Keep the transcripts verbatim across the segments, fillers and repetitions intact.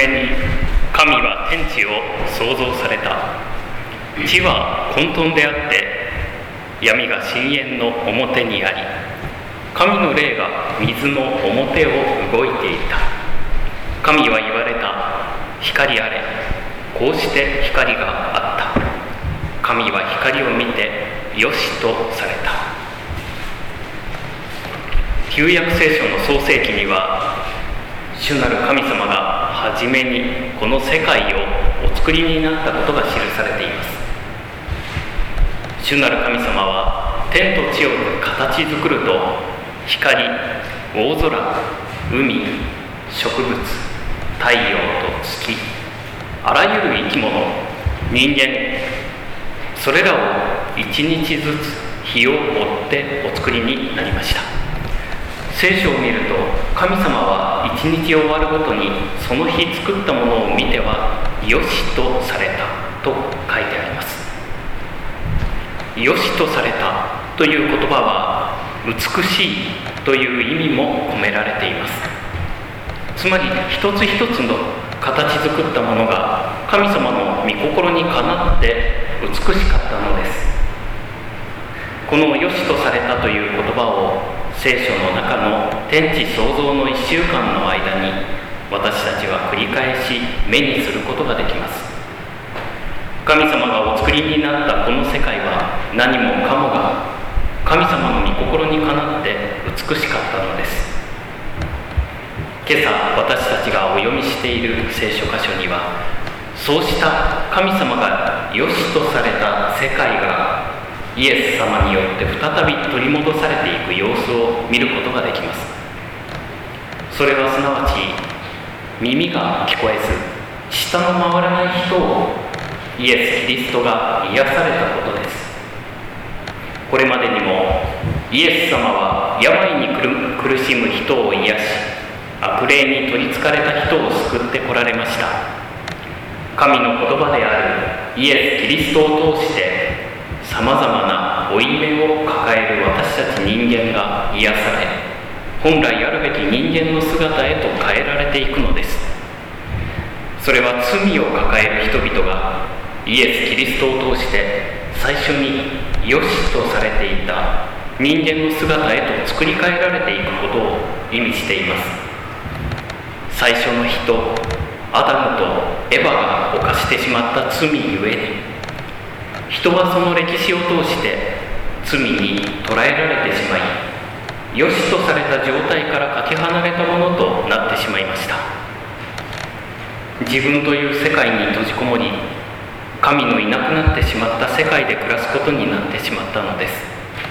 めに神は天地を創造された。地は混沌であって闇が深淵の表にあり、神の霊が水の表を動いていた。神は言われた。光あれ。こうして光があった。神は光を見てよしとされた。旧約聖書の創世記には、主なる神様がはじめにこの世界をお作りになったことが記されています。主なる神様は天と地を形作ると、光、大空、海、植物、太陽と月、あらゆる生き物、人間、それらを一日ずつ日を追ってお作りになりました。聖書を見ると、神様は一日終わるごとにその日作ったものを見てはよしとされたと書いてあります。よしとされたという言葉は美しいという意味も込められています。つまり一つ一つの形作ったものが神様の御心にかなって美しかったのです。このよしとされたという言葉を聖書の中の天地創造のいっしゅうかんの間に私たちは繰り返し目にすることができます。神様がお作りになったこの世界は何もかもが神様の御心にかなって美しかったのです。今朝私たちがお読みしている聖書箇所には、そうした神様が良しとされた世界がイエス様によって再び取り戻されていく様子を見ることができます。それはすなわち、耳が聞こえず舌の回らない人をイエス・キリストが癒されたことです。これまでにもイエス様は病に苦しむ人を癒し、悪霊に取りつかれた人を救ってこられました。神の言葉であるイエス・キリストを通してさまざまな負い目を抱える私たち人間が癒され、本来あるべき人間の姿へと変えられていくのです。それは罪を抱える人々がイエス・キリストを通して最初に良しとされていた人間の姿へと作り変えられていくことを意味しています。最初の人、アダムとエヴァが犯してしまった罪ゆえに、人はその歴史を通して罪に捉えられてしまい、良しとされた状態からかけ離れたものとなってしまいました。自分という世界に閉じこもり、神のいなくなってしまった世界で暮らすことになってしまったのです。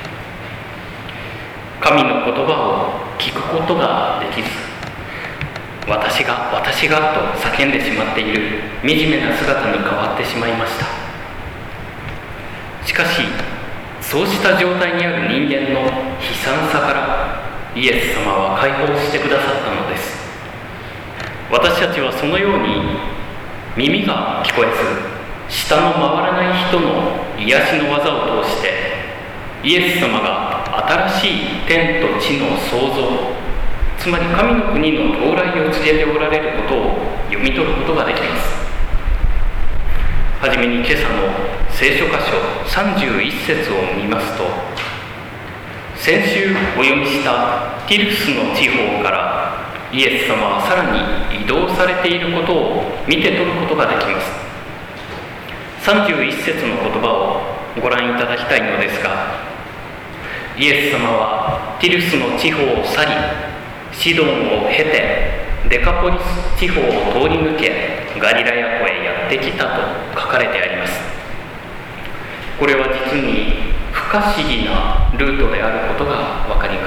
神の言葉を聞くことができず、私が私がと叫んでしまっている惨めな姿に変わってしまいました。しかし、そうした状態にある人間の悲惨さからイエス様は解放してくださったのです。私たちはそのように耳が聞こえず舌の回らない人の癒しの技を通して、イエス様が新しい天と地の創造、つまり神の国の到来を告げておられることを読み取ることができます。はじめに今朝の聖書箇所さんじゅういっ節を見ますと、先週お読みしたティルスの地方からイエス様はさらに移動されていることを見て取ることができます。さんじゅういっ節の言葉をご覧いただきたいのですが、イエス様はティルスの地方を去り、シドンを経てデカポリス地方を通り抜け、ガリラヤ湖へやってきたと書かれてあります。これは実に不可思議なルートであることがわかります。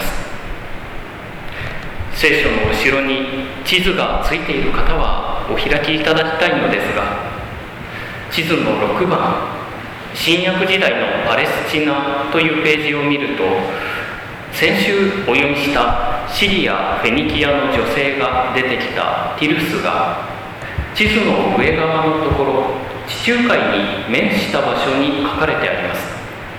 聖書の後ろに地図がついている方はお開きいただきたいのですが、地図のろくばん、新約時代のパレスチナというページを見ると、先週お読みしたシリア・フェニキアの女性が出てきたティルスが、地図の上側のところ、地中海に面した場所に書かれてあります。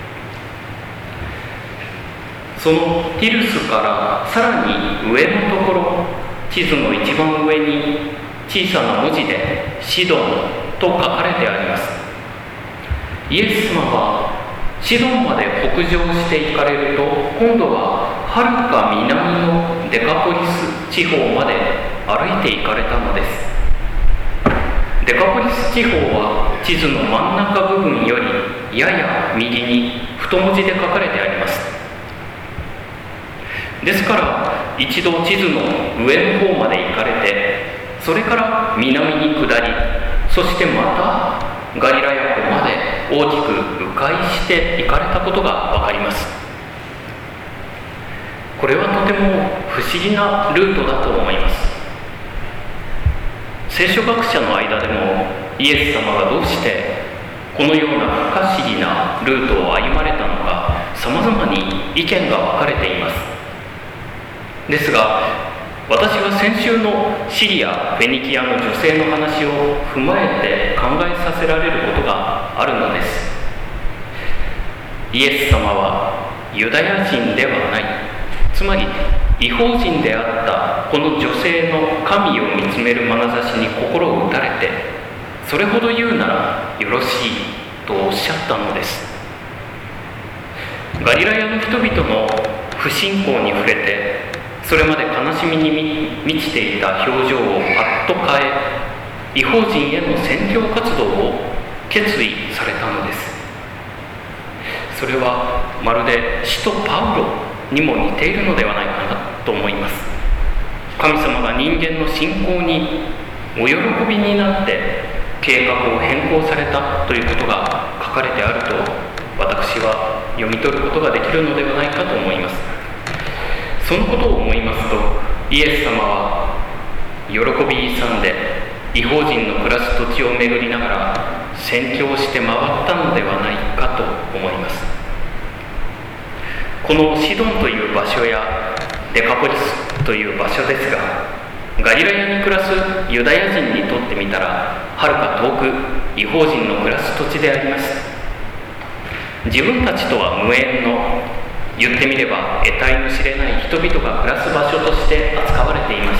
そのティルスからさらに上のところ、地図の一番上に地小さな文字でシドンと書かれてあります。イエス様はシドンまで北上して行かれると、今度ははるか南のデカポリス地方まで歩いて行かれたのです。デカポリス地方は地図の真ん中部分よりやや右に太文字で書かれてあります。ですから一度地図の上の方まで行かれて、それから南に下り、そしてまたガリラヤ湖まで大きく迂回して行かれたことがわかります。これはとても不思議なルートだと思います。聖書学者の間でもイエス様がどうしてこのような不可思議なルートを歩まれたのか、さまざまに意見が分かれています。ですが、私は先週のシリア・フェニキアの女性の話を踏まえて考えさせられることがあるのです。イエス様はユダヤ人ではない、つまり異邦人であったこの女性の神を見つめる眼差しに心を打たれて、それほど言うならよろしいとおっしゃったのです。ガリラヤの人々の不信仰に触れて、それまで悲しみに満ちていた表情をパッと変え、異邦人への宣教活動を決意されたのです。それはまるで使徒パウロにも似ているのではないかなと思います。神様が人間の信仰にお喜びになって計画を変更されたということが書かれてあると、私は読み取ることができるのではないかと思います。そのことを思いますと、イエス様は喜び勇んで異邦人の暮らす土地を巡りながら宣教して回ったのではないかと思います。このシドンという場所やデカポリスという場所ですが、ガリラヤに暮らすユダヤ人にとってみたらはるか遠く異邦人の暮らす土地であります。自分たちとは無縁の、言ってみれば得体の知れない人々が暮らす場所として扱われていました。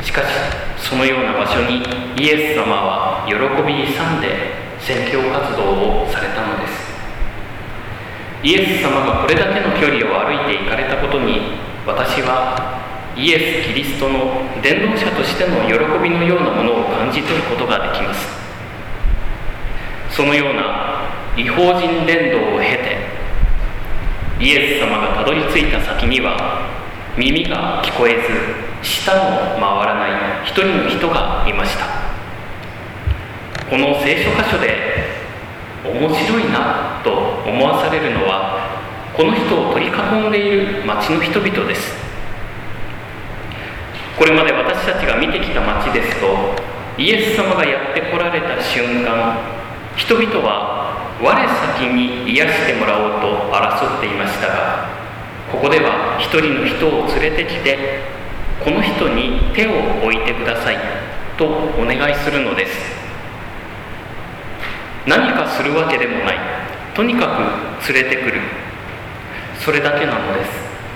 しかしそのような場所にイエス様は喜び勇んで宣教活動をされたのです。イエス様がこれだけの距離を歩いて行かれたことに、私はイエス・キリストの伝道者としての喜びのようなものを感じ取ることができます。そのような異邦人伝道を経て、イエス様がたどり着いた先には、耳が聞こえず舌も回らない一人の人がいました。この聖書箇所で面白いなと思わされるのは、この人を取り囲んでいる町の人々です。これまで私たちが見てきた町ですと、イエス様がやって来られた瞬間、人々は我先に癒してもらおうと争っていましたが、ここでは一人の人を連れてきて、この人に手を置いてくださいとお願いするのです。何かするわけでもない、とにかく連れてくる、それだけなのです。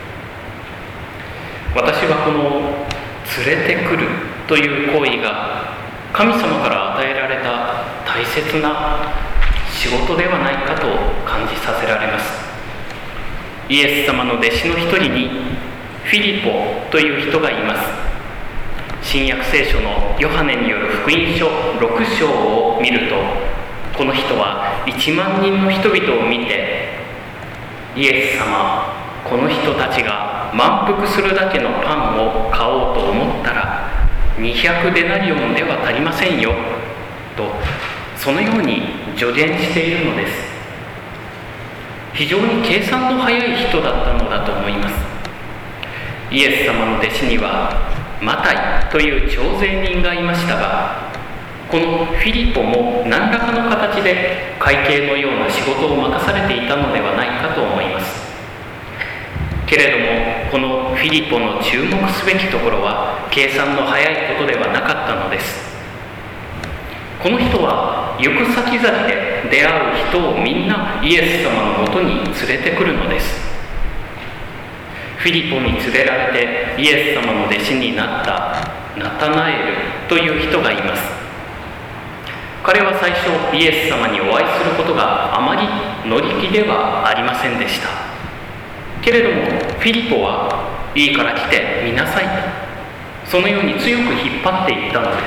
私はこの連れてくるという行為が神様から与えられた大切な仕事ではないかと感じさせられます。イエス様の弟子の一人にフィリポという人がいます。新約聖書のヨハネによる福音書ろく章を見ると、この人はいちまん人の人々を見て、イエス様、この人たちが満腹するだけのパンを買おうと思ったらにひゃくデナリオンでは足りませんよと、そのように助言しているのです。非常に計算の早い人だったのだと思います。イエス様の弟子にはマタイという徴税人がいましたが、このフィリポも何らかの形で会計のような仕事を任されていたのではないかと思います。けれどもこのフィリポの注目すべきところは計算の早いことではなかったのです。この人は行く先々で出会う人をみんなイエス様のもとに連れてくるのです。フィリポに連れられてイエス様の弟子になったナタナエルという人がいます。彼は最初イエス様にお会いすることがあまり乗り気ではありませんでした。けれどもフィリポはいいから来てみなさいと、そのように強く引っ張っていったのです。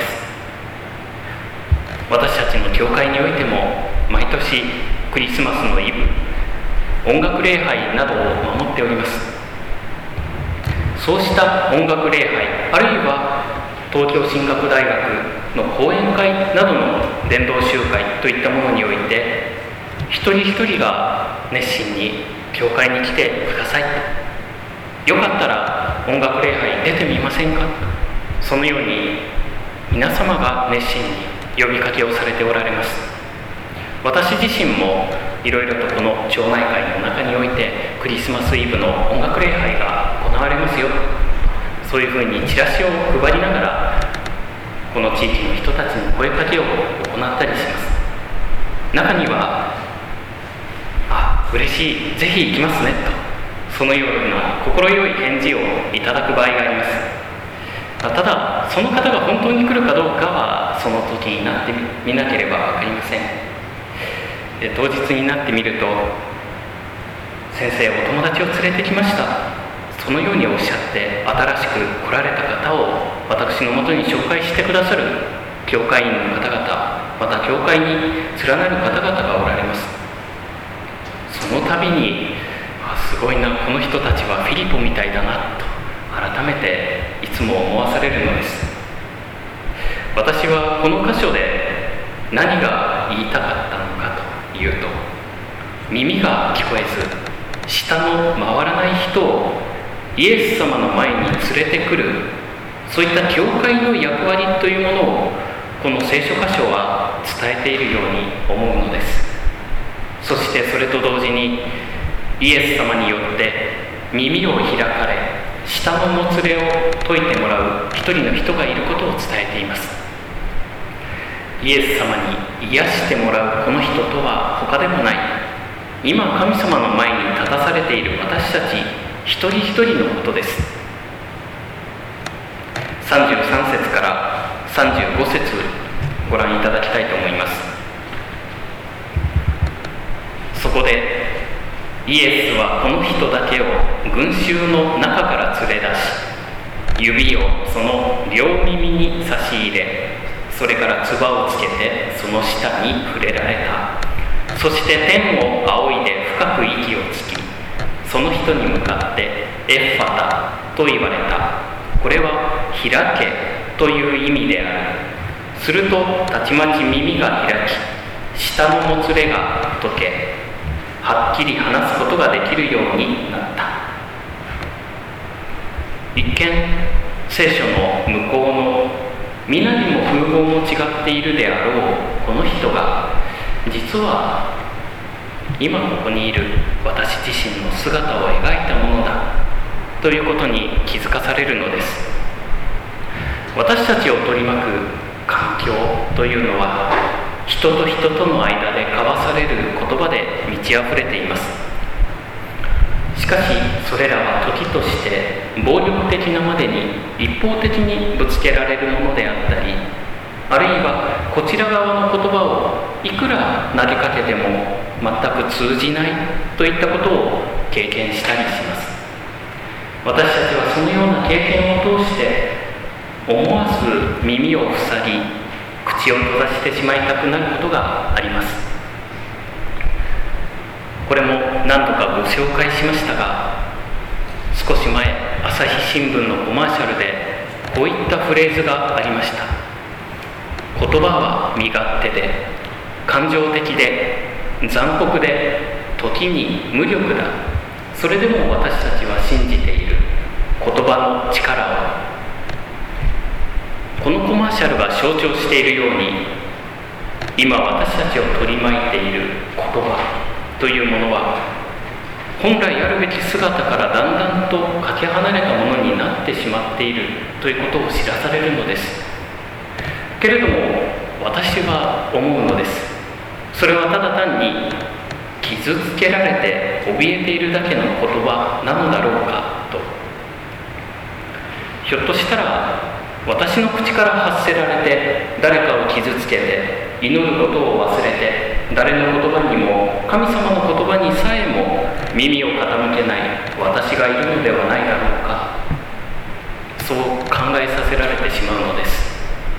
私たちの教会においても毎年クリスマスのイブ、音楽礼拝などを守っております。そうした音楽礼拝、あるいは東京進学大学の講演会などの伝道集会といったものにおいて、一人一人が熱心に教会に来てくださいと、よかったら音楽礼拝出てみませんか、そのように皆様が熱心に呼びかけをされておられます。私自身もいろいろとこの町内会の中においてクリスマスイブの音楽礼拝が行われますよ、そういうふうにチラシを配りながらこの地域の人たちに声かけを行ったりします。中にはあ、嬉しい、ぜひ行きますねと、そのような心よい返事をいただく場合があります。ただその方が本当に来るかどうかはその時になってみなければ分かりません。で当日になってみると、先生お友達を連れてきました、そのようにおっしゃって新しく来られた方を私のもとに紹介してくださる教会員の方々、また教会に連なる方々がおられます。その度にあすごいな、この人たちはフィリポみたいだなと改めていつも思わされるのです。私はこの箇所で何が言いたかったのかというと、耳が聞こえず舌の回らない人をイエス様の前に連れてくる、そういった教会の役割というものをこの聖書箇所は伝えているように思うのです。そしてそれと同時にイエス様によって耳を開かれ舌のもつれを解いてもらう一人の人がいることを伝えています。イエス様に癒してもらうこの人とは他でもない、今神様の前に立たされている私たち一人一人のことです。さんじゅうさん節からさんじゅうご節ご覧いただきたいと思います。そこでイエスはこの人だけを群衆の中から連れ出し、指をその両耳に差し入れ、それから唾をつけてその舌に触れられた。そして天を仰いで深く息をつき、その人に向かってエッファタと言われた。これは開けという意味である。するとたちまち耳が開き、舌のもつれが解け、はっきり話すことができるようになった。一見聖書の向こうの身なりも風貌も違っているであろうこの人が、実は今ここにいる私自身の姿を描いたものだということに気づかされるのです。私たちを取り巻く環境というのは人と人との間で交わされる言葉で満ち溢れています。しかしそれらは時として暴力的なまでに一方的にぶつけられるものであったり、あるいはこちら側の言葉をいくら投げかけても全く通じないといったことを経験したりします。私たちはそのような経験を通して思わず耳を塞ぎ、口を閉ざしてしまいたくなることがあります。これも何度かご紹介しましたが、少し前朝日新聞のコマーシャルでこういったフレーズがありました。言葉は身勝手で感情的で残酷で時に無力だ。それでも私たちは信じている言葉の力を。このコマーシャルが象徴しているように、今私たちを取り巻いている言葉というものは本来あるべき姿からだんだんとかけ離れたものになってしまっているということを知らされるのです。けれども私は思うのです。それはただ単に傷つけられて怯えているだけの言葉なのだろうかと。ひょっとしたら私の口から発せられて誰かを傷つけて祈ることを忘れて誰の言葉にも神様の言葉にさえも耳を傾けない私がいるのではないだろうか、そう考えさせられてしまうのです。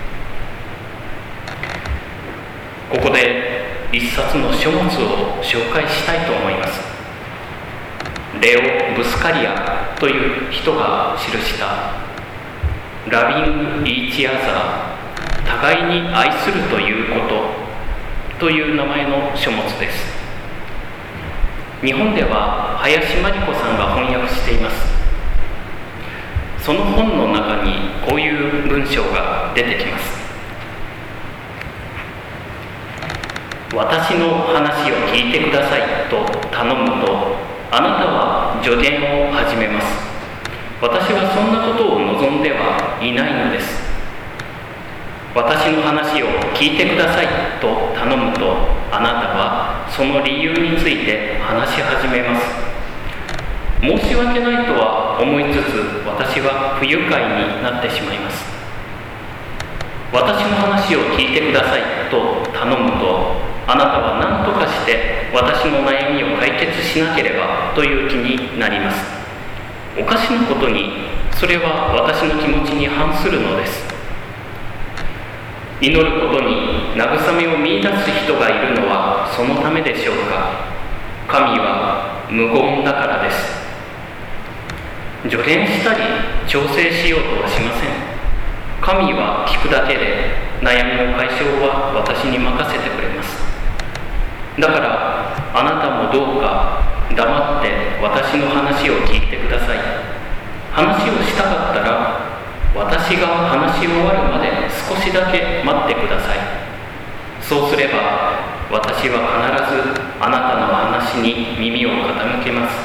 ここで一冊の書物を紹介したいと思います。レオ・ブスカリアという人が記したラビング・イーチアザー、互いに愛するということという名前の書物です。日本では林真理子さんが翻訳しています。その本の中にこういう文章が出てきます。私の話を聞いてくださいと頼むと、あなたは助言を始めます。私はそんなことを望んではいないのです。私の話を聞いてくださいと頼むと、あなたはその理由について話し始めます。申し訳ないとは思いつつ、私は不愉快になってしまいます。私の話を聞いてくださいと頼むと、あなたは何とかして私の悩みを解決しなければという気になります。おかしなことに、それは私の気持ちに反するのです。祈ることに慰めを見出す人がいるのはそのためでしょうか。神は無言だからです。助言したり調整しようとはしません。神は聞くだけで悩みの解消は私に任せてくれます。だからあなたもどうか黙って私の話を聞いてください。話をしたかったら私が話し終わるまで少しだけ待ってください。そうすれば私は必ずあなたの話に耳を傾けます。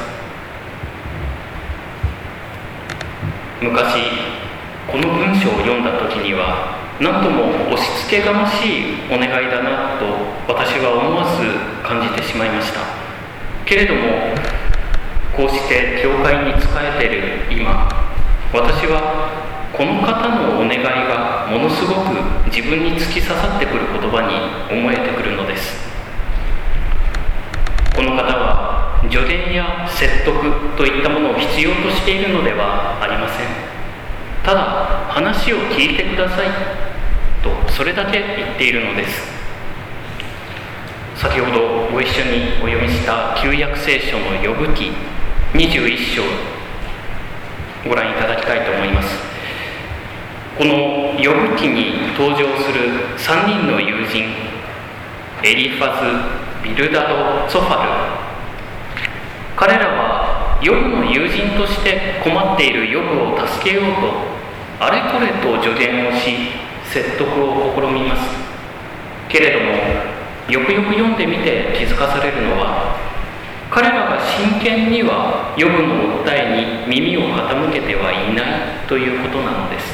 昔この文章を読んだ時には、何とも押し付けがましいお願いだなと私は思わず感じてしまいました。けれどもこうして教会に仕えている今、私はこの方のお願いがものすごく自分に突き刺さってくる言葉に思えてくるのです。この方は助言や説得といったものを必要としているのではありません。ただ話を聞いてくださいとそれだけ言っているのです。先ほどご一緒にお読みした旧約聖書のヨブ記にじゅういっ章、ご覧いただきたいと思います。このヨブ記に登場するさんにんの友人、エリファズ、ビルダド、ツォファル、彼らはヨブの友人として困っているヨブを助けようとあれこれと助言をし説得を試みます。けれどもよくよく読んでみて気づかされるのは、彼らが真剣にはヨブの訴えに耳を傾けてはいないということなのです。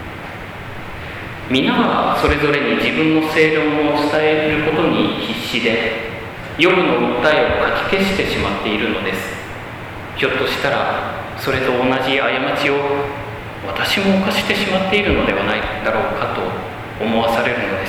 皆はそれぞれに自分の正論を伝えることに必死でヨブの訴えをかき消してしまっているのです。ひょっとしたらそれと同じ過ちを私も犯してしまっているのではないだろうかと思わされるのです。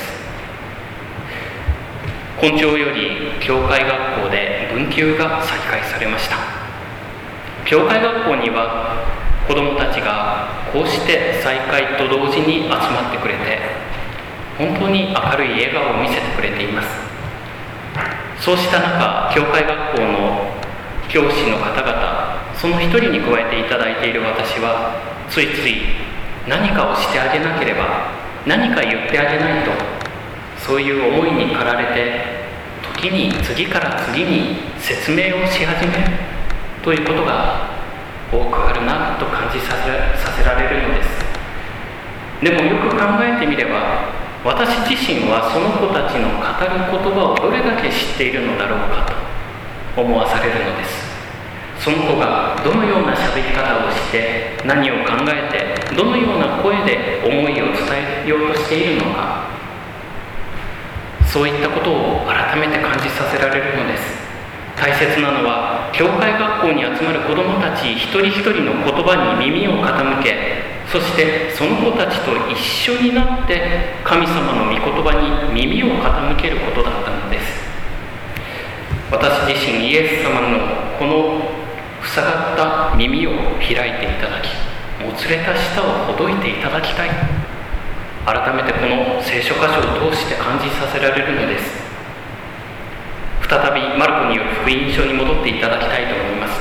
今朝より教会学校で文休が再開されました。教会学校には子どもたちがこうして再開と同時に集まってくれて、本当に明るい笑顔を見せてくれています。そうした中、教会学校の教師の方々、その一人に加えていただいている私は、ついつい何かをしてあげなければ、何か言ってあげないと、そういう思いに駆られて、時に次から次に説明をし始めるということが多くあるなと感じさせ、させられるのです。でもよく考えてみれば、私自身はその子たちの語る言葉をどれだけ知っているのだろうかと思わされるのです。その子がどのような喋り方をして何を考えてどのような声で思いを伝えようとしているのか、そういったことを改めて感じさせられるのです。大切なのは教会学校に集まる子どもたち一人一人の言葉に耳を傾け、 そしてその子たちと一緒になって神様の御言葉に耳を傾けることだったのです。私自身イエス様のこの塞がった耳を開いていただき、もつれた舌をほどいていただきたい。改めてこの聖書箇所を通して感じさせられるのです。再びマルコによる福音書に戻っていただきたいと思います。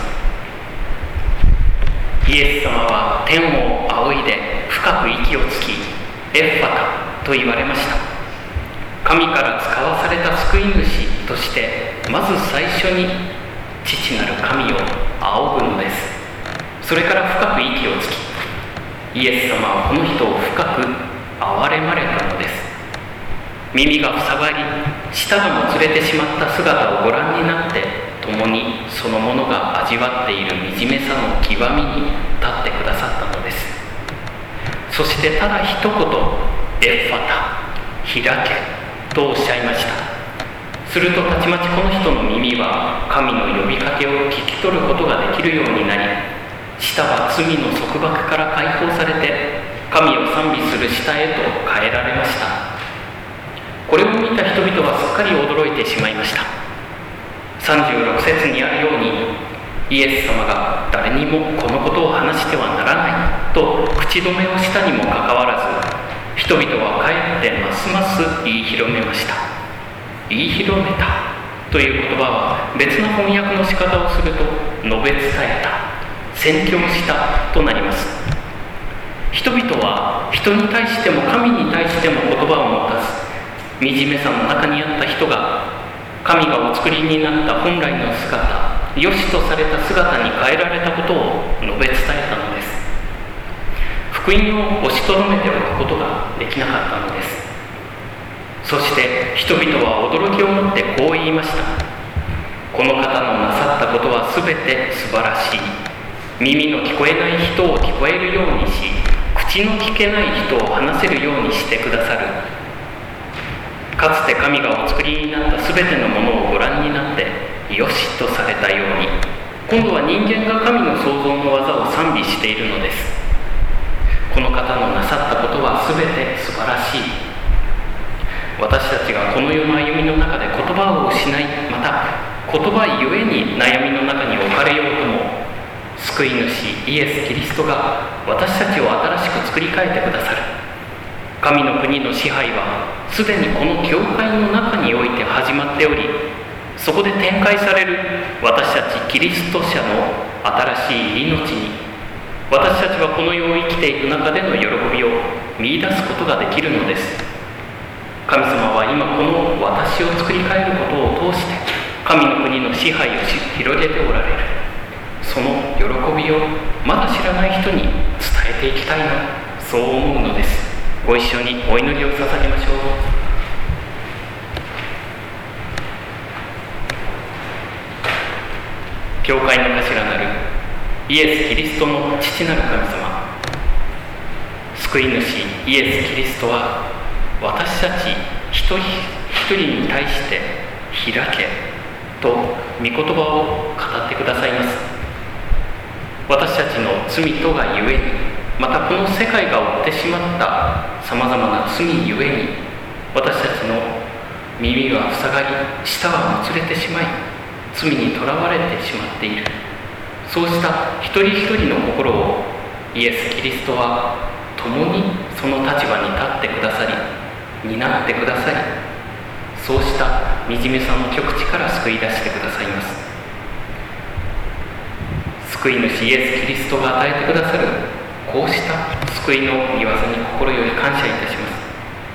イエス様は天を仰いで深く息をつき、エッファタと言われました。神から使わされた救い主としてまず最初に父なる神を仰ぐのです。それから深く息をつき、イエス様はこの人を深く憐れまれたのです。耳が塞がり、舌がもつれてしまった姿をご覧になって、共にそのものが味わっている惨めさの極みに立ってくださったのです。そしてただ一言、エッファタ、開けとおっしゃいました。するとたちまちこの人の耳は神の呼びかけを聞き取ることができるようになり、舌は罪の束縛から解放されて神を賛美する舌へと変えられました。これを見た人々はすっかり驚いてしまいました。さんじゅうろく節にあるように、イエス様が誰にもこのことを話してはならないと口止めをしたにもかかわらず、人々はかえってますます言い広めました。言い広めたという言葉は別の翻訳の仕方をすると、述べ伝えた、宣教したとなります。人々は人に対しても神に対しても言葉を持たず、惨めさの中にあった人が神がお作りになった本来の姿、良しとされた姿に変えられたことを述べ伝えたのです。福音を押しとどめておくことができなかったのです。そして人々は驚きを持ってこう言いました。この方のなさったことはすべて素晴らしい。耳の聞こえない人を聞こえるようにし、口の聞けない人を話せるようにしてくださる。かつて神がお作りになったすべてのものをご覧になって良しとされたように、今度は人間が神の創造の技を賛美しているのです。この方のなさったことはすべて素晴らしい。私たちがこの世の歩みの中で言葉を失い、また言葉ゆえに悩みの中に置かれようとも、救い主イエス・キリストが私たちを新しく作り変えてくださる。神の国の支配はすでにこの教会の中において始まっており、そこで展開される私たちキリスト者の新しい命に、私たちはこの世を生きていく中での喜びを見出すことができるのです。神様は今この私を作り変えることを通して神の国の支配を広げておられる。その喜びをまだ知らない人に伝えていきたいな、そう思うのです。ご一緒にお祈りを捧げましょう。教会の頭なるイエス・キリストの父なる神様、救い主イエス・キリストは私たち一人一人に対して開けと御言葉を語ってくださいます。私たちの罪とがゆえに、またこの世界が負ってしまったさまざまな罪ゆえに、私たちの耳が塞がり、舌はもつれてしまい、罪にとらわれてしまっている。そうした一人一人の心をイエス・キリストは共にその立場に立ってくださり、担ってくださり、そうした惨めさの極地から救い出してくださいます。救い主イエス・キリストが与えてくださるこうした救いの御業に心より感謝いたします。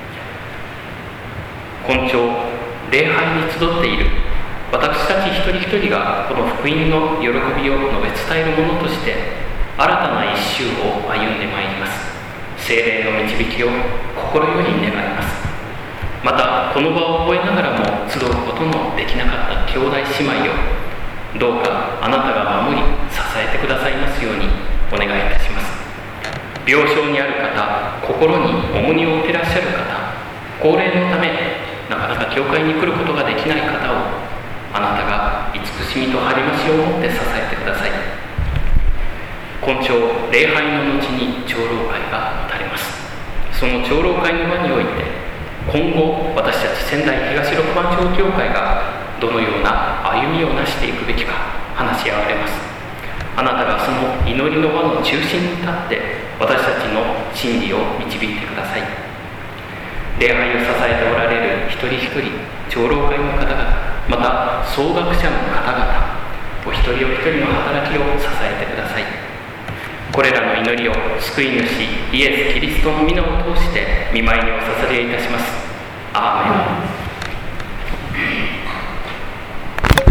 今朝礼拝に集っている私たち一人一人がこの福音の喜びを述べ伝えるものとして新たな一週を歩んでまいります。聖霊の導きを心より願います。またこの場を覚えながらも集うことのできなかった兄弟姉妹をどうかあなたが守り支えてくださいますようにお願いいたします。病床にある方、心に重荷を負っていらっしゃる方、高齢のためなかなか教会に来ることができない方をあなたが慈しみと励ましを持って支えてください。 今朝礼拝の後に長老会が持たれます。その長老会の場において、今後私たち仙台東六番町教会がどのような歩みをなしていくべきか話し合われます。あなたがその祈りの輪の中心に立って私たちの真理を導いてください。礼拝を支えておられる一人一人、長老会の方々、また総学者の方々、お一人お一人の働きを支えてください。これらの祈りを救い主イエス・キリストの皆を通して御前にお捧げいたします。アーメン。